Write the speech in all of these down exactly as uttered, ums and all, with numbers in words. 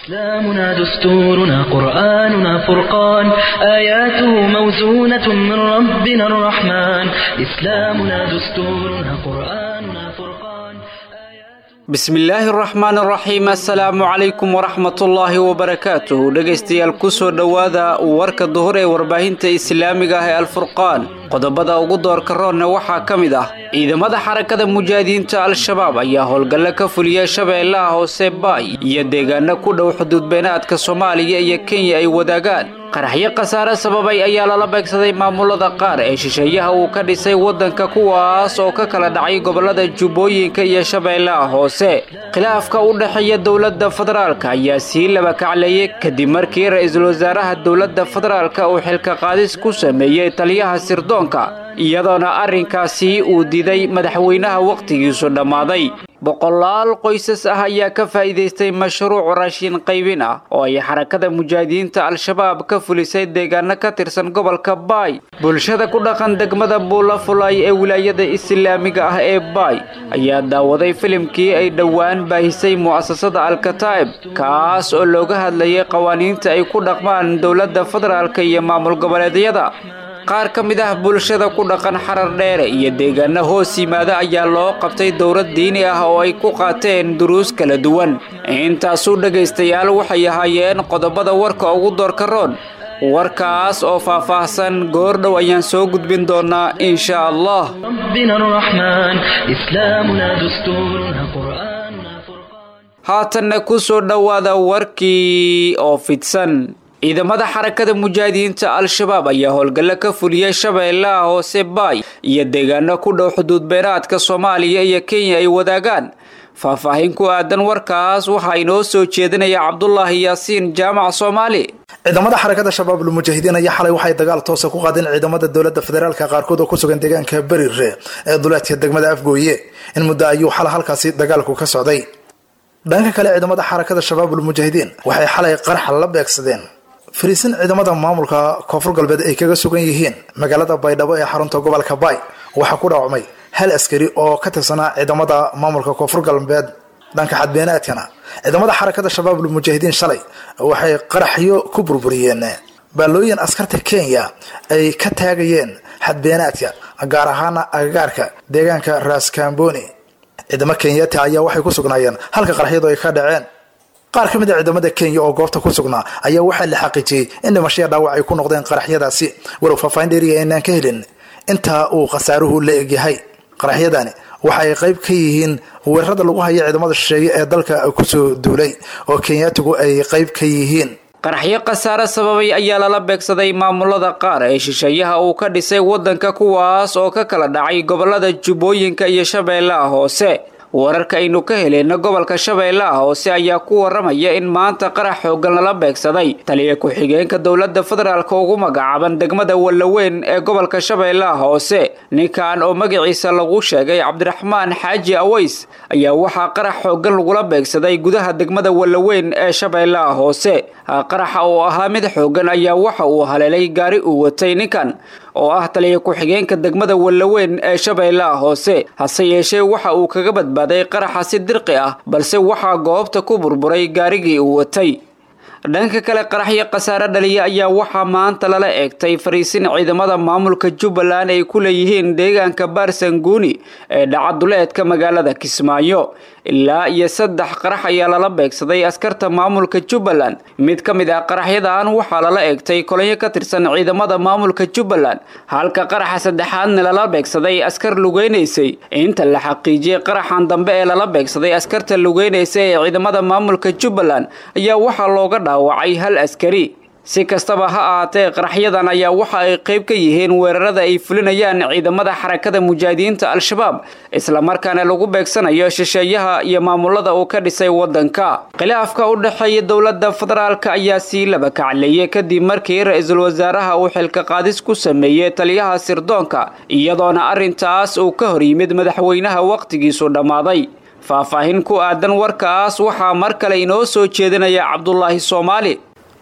إسلامنا دستورنا قرآننا فرقان آياته موزونة من ربنا الرحمن إسلامنا دستورنا قرآننا فرقان بسم الله الرحمن الرحيم السلام عليكم ورحمة الله وبركاته dhageystayaal ku soo dhawaada warka duhur ee warbaahinta islaamiga ah ee Al-Furqaan qodobada ugu doorka roona waxa kamid ah ciidamada xarakada mujaahidiinta al-shabaab ayaa howlgal ka fuliyay shabeellaha hoose baay iyo deegaano ku dhow xuduud beenaadka Soomaaliya iyo Kenya ay wadaagaan qaraxyo qasaare sababay ayaa la beegsaday maamulada qaar ee shisheeyaha uu ka dhisay wadanka kuwaas oo ka kala dhacay gobolada Jubbooyinka iyo Shabeellaha hoose khilaafka u dhaxeeya dawladda federaalka ayaa si laba kacleeyay kadib markii ra'iisul wasaaraha dawladda federaalka uu xilka qaadis ku sameeyay taliyaha sirdoonka iyadoona arrinkaasi uu diiday madaxweynaha waqtigiisu dhamaaday boqolaal qoysas ah ayaa ka faa'iideystay mashruuc raashin qaybin ah oo ay xarakada mujaahidiinta al-shabaab ka fulisay deegaano ka tirsan gobolka Baay bulshada ku dhaqan degmada Buulafulay ee wilaayada islaamiga ah ee Baay ayaa daawaday filimkii ay dhawaan baahisay mu'asasada Al-Kataib kaas oo looga hadlayay qawaaniinta ay ku dhaqmaan dawladda federaalka iyo maamul goboleedyada qaar ka mid ah bulshada ku dhaqan xarar dheere iyo deegaano hoos yimaada ayaa loo qabtay dowlad diini ah oo ay ku qaateen duruus kala duwan intaas uu dhageystayaal waxay ahaayeen qodobada warka ugu doorka roon warkaas oo faahfaahsan goor dhow ayaan soo gudbin doonaa insha Allah ربنا الرحمن إسلامنا دستورنا قرآننا فرقان haatan ku soo dhawaada warkii oo fidsan ciidamada xarakada mujaahidiinta al-shabaab ayaa howlgal ka fuliyay shabeellaha hoose baay iyo deegaano ku dhow xuduud beenaadka Soomaaliya iyo Kenya ay wadaagaan faahfaahin ku aadan warkaas waxa inoo soo jeedinaya Cabdullaahi Yaasiin jaamac Soomaali ciidamada xarakada shabaab mujaahidiin ayaa xalay waxay dagaal toos ah ku qaadeen ciidamada dawladda federaalka qaarkood oo ku sugan deegaanka Bariire ee duleedka degmada Afgooye in muddo ayuu xal halkaasi dagaalku ka socday dhanka kale ciidamada xarakada shabaab mujaahidiin waxay xalay qarax la beegsadeen fariisin ciidamada maamulka koonfur galbeed ay kaga sugan yihiin magaalada Baydhabo ee xarunta gobolka Baay waxa ku dhaawacmay hal askari oo ka tirsanaa ciidamada maamulka koonfur galbeed dhanka xadbeenaadkana ciidamada xarakada shabaab mujaahidiin shalay waxay qaraxyo ku burburiyeen baalooyin askarta Kenya ay ka taagayeen xadbeenaadka gaar ahaan agagaarka deegaanka Ras Kamboni ciidamada Kenya ayaa waxay ku sugnaayeen halka qaraxyadu ay ka dhaceen qaar ka mid ah ciidamada Kenya oo goobta ku sugnaa ayaa waxa la xaqiijiyay in dhimashada dhaawac ay ku noqdeen qaraxyadaasi walow faahfaahin dheeri ah inaan ka helin inta uu khasaaruhu la egyahay qaraxyadani waxa ay qayb ka yihiin weerarada lagu hayo ciidamada shisheeye ee dalka ku soo duulay oo Kenyatigu ay qayb ka yihiin qaraxyo qasaare sababay ayaa la beegsaday maamulada qaar ee shisheeyaha uu ka dhisay wadanka kuwaas oo ka kala dhacay gobolada Jubbooyinka iyo Shabeellaha hoose wararka aynu ka heleyna gobolka Shabeellaha hoose ayaa ku waramaya in maanta qarax xoogan la beegsaday taliye ku xigeenka dawladda federaalka ugu magacaaban degmada Walaweyn ee gobolka Shabeellaha hoose ninkan oo magaciisa lagu sheegay Cabdiraxmaan Xaaji Aways ayaa waxa qarax xoogan lagu beegsaday gudaha degmada Walaweyn ee Shabeellaha hoose qaraxa oo ahaa mid xoogan ayaa waxa uu haleelay gaari uu watay ninkan oo ah taliye ku xigeenka degmada Walaweyn ee Shabeellaha hoose hase yeeshee waxa uu kaga badbaaday qaraxa si dirqi ah balse waxa goobta ku burburay gaarigii uu watay dhanka kale qaraxyo qasaare dhaliya ayaa waxa maanta lala eegtay fariisin ciidamada maamulka Jubbaland ay ku leeyihiin deegaanka Baarsanguuni ee dhacaduleedka magaalada Kismaayo ilaa iyo saddex qarax ayaa lala beegsaday askarta maamulka Jubbaland mid ka mid ah qaraxyadan waxa lala eegtay kolonyo ka tirsan ciidamada maamulka Jubbaland halka qaraxa saddexaadna lala beegsaday askar lugeynayay inta la xaqiijiyay qaraxan dambe ee lala beegsaday askarta lugeynayay ee ciidamada maamulka Jubbaland ayaa waxa looga dhaawacay hal askari si kastaba ha ahaatee qaraxyadan ayaa waxa ay qayb ka yihiin weerarada ay fulinayaan ciidamada xarakada mujaahidiinta al-shabaab isla markaana lagu beegsanayo shisheeyaha iyo maamulada uu ka dhisay wadanka khilaafka u dhaxeeya dawladda federaalka ayaa si laba kacleeyay kadib markii ra'iisul wasaaraha uu xilka qaadis ku sameeyay taliyaha sirdoonka iyadoona arrintaas uu ka hor yimid madaxweynaha waqtigiisu dhamaaday faahfaahin ku aadan warkaas waxa mar kale inoo soo jeedinaya Cabdullaahi Soomaali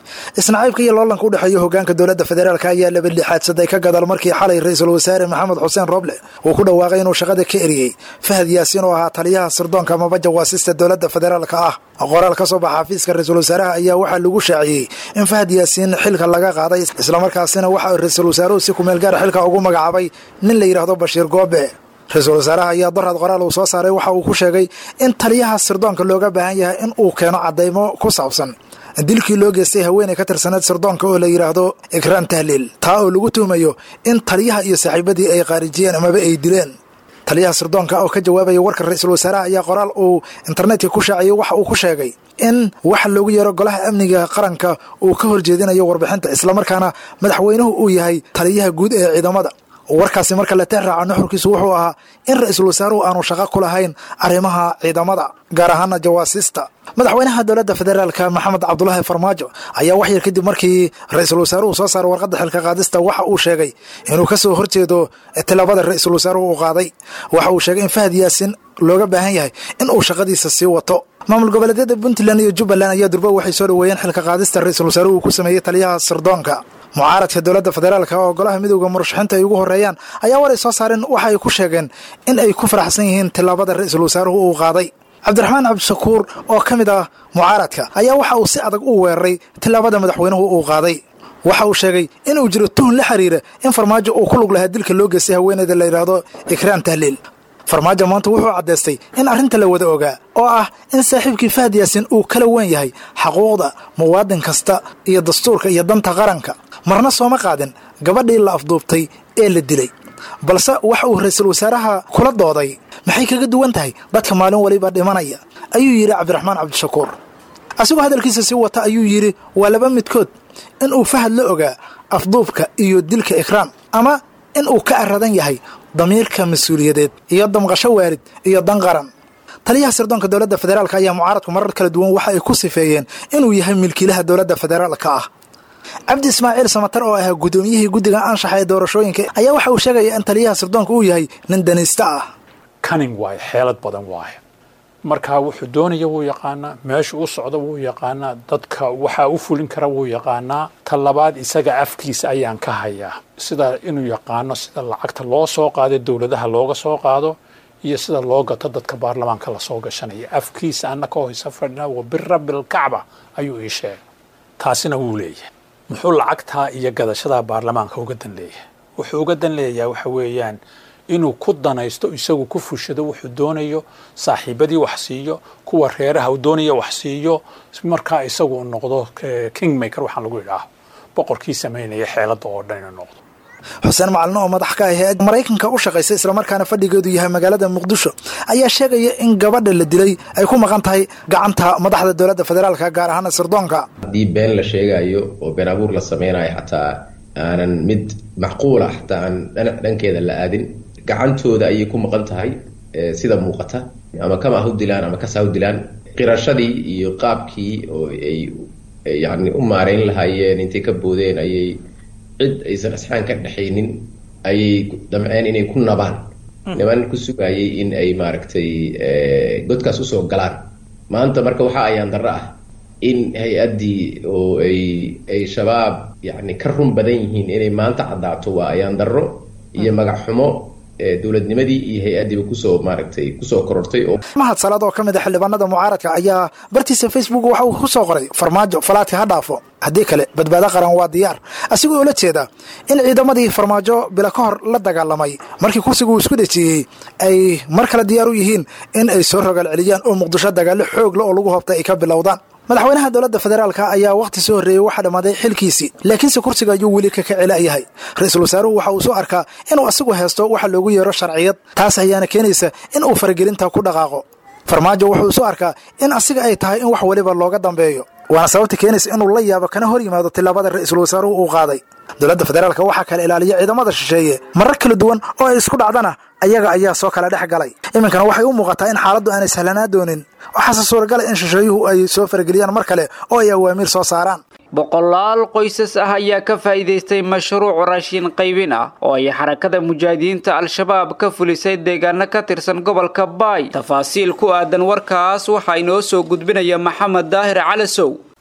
isnaciibka iyo loolanka u dhexeeya hogaanka dowladda federaalka ayaa laba lixaadsaday ka gadaal markii xalay ra-iisul wasaare maxamed xuseen roble uu ku dhawaaqay inuu shaqada ka eriyey fahad yaasiin oo ahaa taliyaha sirdoonka amaba jawaasista dowladda federaalka ah qoraal ka soo baxa xafiiska ra-iisul wasaaraha ayaa waxaa lagu shaaciyey in fahad yaasiin xilka laga qaaday islamarkaasina waxa ra-iisul wasaaruhu si kumeel gaar xilka ugu magacaabay nin la yidhaahdo bashiir goobe ra-iisul wasaaraha ayaa darad qoraal uu soo saaray waxa uu ku sheegay in taliyaha sirdoonka looga baahan yahay in uu keeno caddaymo ku saabsan dilkii loo geystay haweeney ka tirsaneed sirdoonka oo la yidhaahdo ikraan tahliil taa oo lagu tuhmayo in taliyaha iyo saaxiibadii ay qaarijiyeen amaba ay dileen taliyaha sirdoonka oo ka jawaabaya warka ra-iisul wasaaraha ayaa qoraal uu internetka ku shaaciyey waxa uu ku sheegay in waxa loogu yeero golaha amniga qaranka uu ka horjeedinayo warbixinta islamarkaana madaxweynuhu uu yahay taliyaha guud ee ciidamada warkaasi marka la tixraaco nuxurkiisu wuxuu ahaa in ra-iisul wasaaruhu aanu shaqo ku lahayn arrimaha ciidamada gaar ahaana jawaasista madaxweynaha dowladda federaalka maxamed cabdulaahi farmaajo ayaa wax yar kadib markii ra-iisul wasaaruhu soo saaray warqadda xilka qaadista waxa uu sheegay inuu ka soo horjeedo tilaabada ra-iisul wasaaruhu uu qaaday waxa uu sheegay in fahad yaasiin looga baahan yahay in uu shaqadiisa sii wato maamul goboleedyada puntland iyo jubbaland ayaa durba waxay soo dhaweeyeen xilka qaadista ra-iisul wasaaruhu uu ku sameeyey taliyaha sirdoonka mucaaradka dowladda federaalka oo golaha midowda murashaxiinta ay ugu horeeyaan ayaa war ay soo saareen waxa ay ku sheegeen in ay ku faraxsan yihiin tilaabada ra-iisul wasaaruhu uu qaaday cabdiraxmaan cabdishakuur oo ka mid ah mucaaradka ayaa waxa uu si adag u weeraray tilaabada madaxweynuhu uu qaaday waxa uu sheegay inuu jiro tuhun la xiriira in farmaajo uu ku lug lahaa dilka loo geystay haweeneyda la yidhaahdo ikraan tahliil farmaajo maanta wuxuu caddaystay in arrinta la wada ogaa oo ah in saaxiibkii fahad yaasiin uu kala weyn yahay xaquuqda muwaadin kasta iyo dastuurka iyo danta qaranka marna sooma qaadin gabadhii la afduubtay ee la dilay balse waxa uu ra-iisul wasaaraha kula dooday maxay kaga duwan tahay dadka maalin waliba dhimanaya ayuu yidhi cabdiraxmaan cabdishakuur asigoo hadalkiisa sii wata ayuu yidhi waa laba midkood in uu fahad la ogaa afduubka iyo dilka ikraan ama in uu ka aradan yahay damiirka mas-uuliyadeed iyo damqasho waarid iyo dan qaran taliyaha sirdoonka dowladda federaalka ayaa mucaaradku marar kala duwan waxa ay ku sifeeyeen inuu yahay milkiilaha dowladda federaalka ah cabdi ismaaciil samatar oo ahaa guddoomiyihii guddiga anshaxa ee doorashooyinka ayaa waxa uu sheegaya in taliyaha sirdoonka uu yahay nin danaysta ah kanin waaye xeelad badan waaye markaa wuxuu doonaya wuu yaqaanaa meesha u socda wuu yaqaanaa dadka waxaa u fulin kara wuu yaqaanaa ta labaad isaga afkiisa ayaan ka hayaa sida inuu yaqaano sida lacagta loo soo qaado dowladaha looga soo qaado iyo sida loo gato dadka baarlamaanka lasoo gashanaya afkiisa annaka oo isa fadhina wa birabbilkacba ayuu ii sheegay taasina wuu leeyahay muxuu lacagtaa iyo gadashada baarlamaanka uga dan leeyahay wuxuu uga dan leeyahay waxa weeyaan inuu ku danaysto isagu ku fushado wuxuu doonayo saaxiibadii wax siiyo kuwa reeraha uu doonayo wax siiyo markaa isagu uu noqdo kingmaker waxaan lagu yidhaaho boqorkii samaynaya xeelada oo dhan inuu noqdo xuseen macalin oo madax ka ah maraykanka u shaqaysa islamarkaana fadhigeedu yahay magaalada muqdisho ayaa sheegaya in gabadha la dilay ay ku maqan tahay gacanta madaxda dowladda federaalka gaar ahaan sirdoonka haddii been la sheegayo oo been abuur la sameynayo xataa aanan mid macquul ah xataa aan dhankeeda la aadin gacantooda ayay ku maqan tahay sida muuqata ama kama ha u dilaan ama kas ha u dilaan qirashadii iyo qaabkii oo ay yani u maareyn lahaayeen intay ka boodeen ayay cid aysan asxaan ka dhexaynin ayay damceen inay ku nabaan niman ku sugayay in ay maaragtay godkaas usoo galaan maanta marka waxaa ayaan darro ah in hay-addii oo ay ay shabaab yani ka run badan yihiin inay maanta caddaato waa ayaan darro iyo magac xumo dowladnimadii iyo hay-addiiba kusoo maaragtay kusoo korortay oo mahad salaad oo ka mid ah xildhibaanada mucaaradka ayaa bartiisa facebook waxa uu ku soo qoray farmaajo falaadka ha dhaafo haddii kale badbaado qaran waa diyaar asigoo ula jeeda in ciidamadii farmaajo bila ka hor la dagaalamay markii kursigu uu isku dhejiyey ay mar kale diyaar u yihiin in ay soo rogaal celiyaan oo muqdisho dagaallo xoogla oo lagu hobtay ay ka bilowdaan madaxweynaha dowladda federaalka ayaa wakhti soo horreeyey waxaa dhammaaday xilkiisii laakiinse kursiga ayuu weli ka kacelayahay ra-iisul wasaaruhu waxa uu soo arkaa inuu asigu haysto waxa loogu yeero sharciyad taas ayaana keenaysa in uu faragelinta ku dhaqaaqo farmaajo wuxuu soo arkaa in asiga ay tahay in wax waliba looga dambeeyo waana sababta keenaysa inuu la yaabo kana hor yimaado tilaabada ra-iisul wasaaruhu uu qaaday dowladda federaalka waxaa kala ilaaliya ciidamada shisheeye marar kala duwan oo ay isku dhacdana ayaga ayaa soo kala dhex galay iminkana waxay u muuqataa in xaaladdu aanay sahlanaa doonin waxaase suuragala in shisheeyuhu ay soo farageliyaan mar kale oo ay awaamiir soo saaraan boqolaal qoysas ah ayaa ka faa'iidaystay mashruuc raashin qaybin ah oo ay xarakada mujaahidiinta al-shabaab ka fulisay deegaano ka tirsan gobolka baay tafaasiil ku aadan warkaas waxaa inoo soo gudbinaya maxamed daahir calasow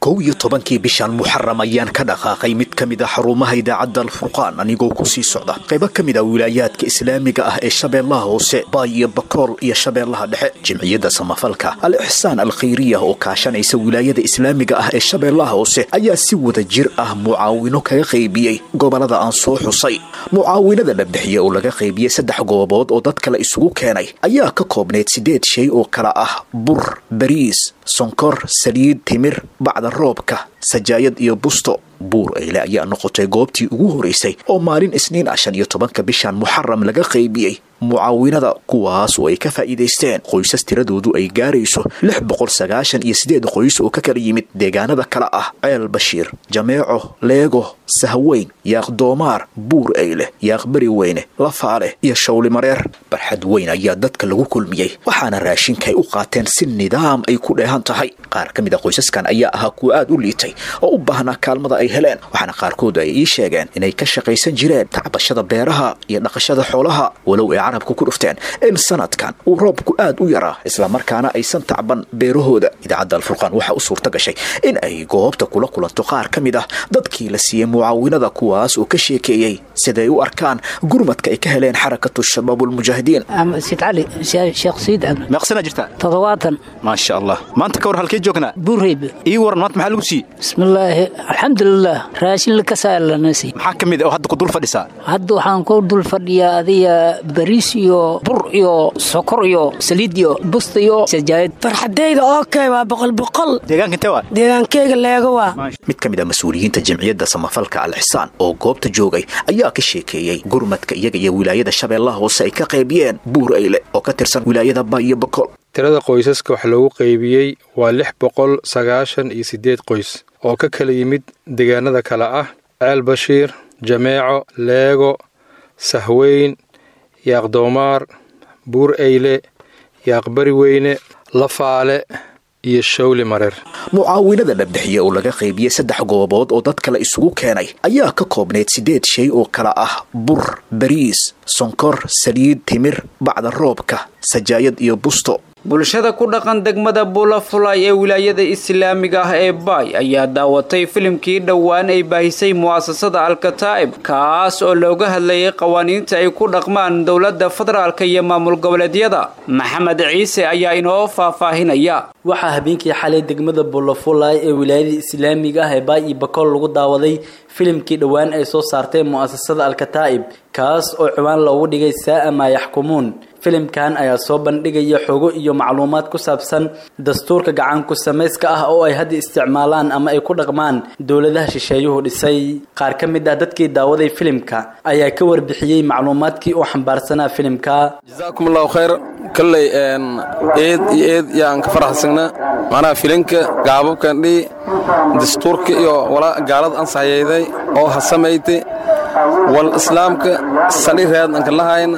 kow iyo tobankii bishan muxaram ayaan ka dhaqaaqay mid ka mid ah xarumaha idaacadda alfurqaan anigoo ku sii socda qaybo ka mid ah wilaayaadka islaamiga ah ee shabeellaha hoose baay iyo bakool iyo shabeellaha dhexe jimciyadda samafalka al ixsaan al khayriya oo kaashanaysa wilaayada islaamiga ah ee shabeellaha hoose ayaa si wada jir ah mucaawino kaga qaybiyey gobolada aan soo xusay mucaawinada la bixiye oo laga qaybiyey saddex goobood oo dad kale isugu keenay ayaa ka koobneyd sideed shay oo kala ah bur bariis sonkor saliid timir bacda roobka sajaayad iyo busto buur eyle ayaa noqotay goobtii ugu horeysay oo maalin isniin ah shan iyo tobanka bishan muxaram laga qaybiyey mucaawinada kuwaas oo ay ka faa'iidaysteen qoysas tiradoodu ay gaarayso lix boqol sagaashan iyo sideed qoys oo ka kala yimid deegaanada kale ah ceel bashiir jameeco leego sahweyn yaaq doomaar buur eyle yaaq bari weyne lafaale iyo shawli mareer barxad weyn ayaa dadka lagu kulmiyey waxaana raashinka ay u qaateen si nidaam ay ku dheehan tahay qaar ka mid a qoysaskan ayaa ahaa kuwa aad u liitay oo u baahnaa kaalmada ay heleen waxaana qaarkood ay ii sheegeen inay ka shaqaysan jireen tacbashada beeraha iyo dhaqashada xoolaha walow ay carabku ku dhufteen in sanadkan uu roobku aad u yaraa islamarkaana aysan tacban beerahooda idaacadda alfurqaan waxaa u suurta gashay in ay goobta kula kulanto qaar ka mid ah dadkii la siiyey mucaawinada kuwaas oo ka sheekeeyey siday u arkaan gurmadka ay ka heleen xarakatu shabaabulmujaahidiin سيد علي شيخ سيد عبد meeqsana jirtaa تضواطن maasha allah maanta ka war halkee joognaa بورهيب ii waran maanta maxaa lagu siiyey بسم الله الحمد لله راشن لك سائل لنسي maxaa ka mid ah oo hadda ku dul fadhisaa hadda waxaan ku dul fadhiyaa adiga bariis iyo bur iyo sokor iyo saliid iyo busta iyo sajaayad farxadeyda okay waa boqol boqol deegaanka intee waa deegaankeyga leego waa mid ka mid ah mas'uuliyiinta jamciyadda samafalka al ixsaan oo goobta joogay ayaa ka sheekeeyey gurmadka iyaga iyo wilaayada shabeellaha hoose ay ka qaybiyeen buur eyle oo ka tirsan wilaayada baay iyo bakool tirada qoysaska wax loogu qaybiyey waa lix boqol sagaashan iyo sideed qoys oo ka kala yimid deegaanada kale ah ceel bashiir jameeco leego sahweyn yaaq doomaar buur eyle yaaq bari weyne lafaale iyo shawli mareer mucaawinada la bixiye oo laga qaybiyey saddex goobood oo dad kale isugu keenay ayaa ka koobneyd sideed shay oo kala ah bur bariis sonkor saliid timir bacda roobka sajaayad iyo busto bulshada ku dhaqan degmada Bulafulay ee wilaayada islaamiga ah ee Baay ayaa daawatay filimkii dhawaan ay baahisay muasasada Al-Kataib kaas oo looga hadlayay qawaaniinta ay ku dhaqmaan dawladda federaalka iyo maamul goboleedyada Maxamed Ciise ayaa inoo faahfaahinaya waxaa habeenkii xalay degmada Bulafulay ee wilaayada islaamiga ah ee Baay iyo Bakool lagu daawaday filimkii dhawaan ay soo saartay muasasada Al-Kataib kaas oo ciwaan loogu dhigay Saa ma yaxkumuun filimkan ayaa soo bandhigaya xogo iyo macluumaad ku saabsan dastuurka gacan ku samayska ah oo ay hadda isticmaalaan ama ay ku dhaqmaan dawladaha shisheeyuhu dhisay qaar ka mid ah dadkii daawaday filimka ayaa ka warbixiyay macluumaadkii oo xambaarsanaa filimka jazaakumullahu khayr kallay een eed eed yaan ka faraxsana macnaha filimka gaababkan dhii dastuurka iyo wala gaalada aan saayayday oo hasameeytay wal islaamka sali raad aan ka lahayn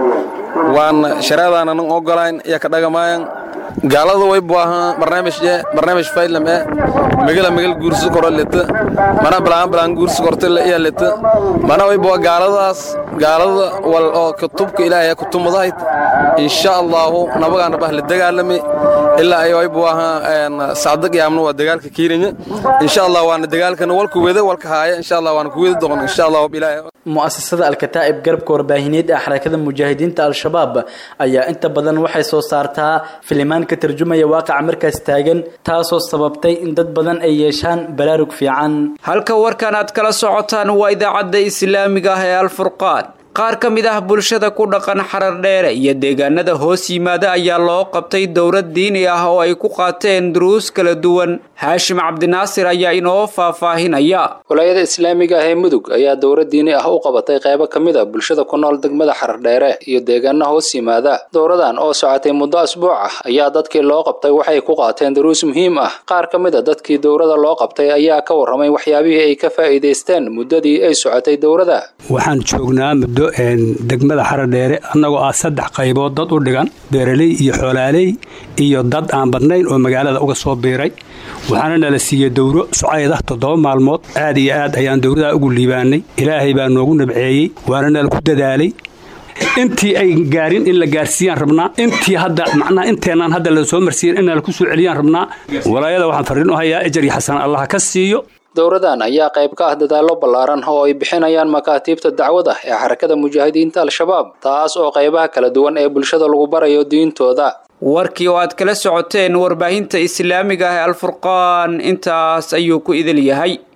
waan sharaadana nan ogolayn ya ka dhagamayan gaalada way baahan barnaamij barnaamij faylam ee magala magal guursi koroleta mana balaan balaan guursi kortay la yeelata mana way baa gaaladaas gaalada wal oo kutubka ilaahay ku tumadayd insha Allah nabagana bah la dagaalami ilaa ay way baahan saadaq yaamno waa dagaalka kiirina insha Allah waan dagaalkana walku wada walka haaya insha Allah waan ku wada doon insha Allah bilaahi muasasada Al-Kataib garabka warbaahineed ee xarakada mujaahidiinta al-shabaab ayaa inta badan waxay soo saartaa filimaan ka tarjumaya waaqaca markaas taagan taasoo sababtay in dad badan ay yeeshaan baraarug fiican halka warkan aad kala socotaan waa idaacadda islaamiga ah ee Al-Furqaan qaar ka mid ah bulshada ku dhaqan xarar dheere iyo deegaanada hoos yimaada ayaa loo qabtay dowlad diini ah oo ay ku qaateen duruus kala duwan Haashim Cabdinaasir ayaa inoo faahfaahinaya wilaayada islaamiga ah ee Mudug ayaa dowlad diini ah u qabatay qaybo ka mid ah bulshada ku nool degmada xarar dheere iyo deegaanada hoos yimaada dowladan oo socotay muddo asbuuc ah ayaa dadkii loo qabtay waxay ku qaateen duruus muhiim ah qaar ka mid ah dadkii dowladda loo qabtay ayaa ka waramay waxyaabihii ay ka faa'iideysteen muddadii ay socotay dowladda waxaan joognaa degmada xarar dheere annagoo ah saddex qaybood dad u dhigan beeraley iyo xoolaaley iyo dad aan badnayn oo magaalada uga soo biiray waxaana nala siiyey dowro sucayd ah toddoba maalmood aad iyo aad ayaan dowladaa ugu liibaanay ilaahay baa noogu nabceeyey waana nala ku dadaalay intii ay gaarin in la gaarsiiyaan rabnaa intii hadda macnaha inteenaan hadda la soo marsiiyeen in la ku soo celiyaan rabnaa walaayada waxaan fariin u hayaa ajri xasan Allah ka siiyo dowradan ayaa qayb ka ah dadaalo ballaaran oo ay bixinayaan makaatiibta dacwada ee xarakada mujaahidiinta al-shabaab taas oo qaybaha kala duwan ee bulshada lagu barayo diintooda warkii oo aad kala socoteen warbaahinta islaamiga ah ee al-furqaan intaas ayuu ku idil yahay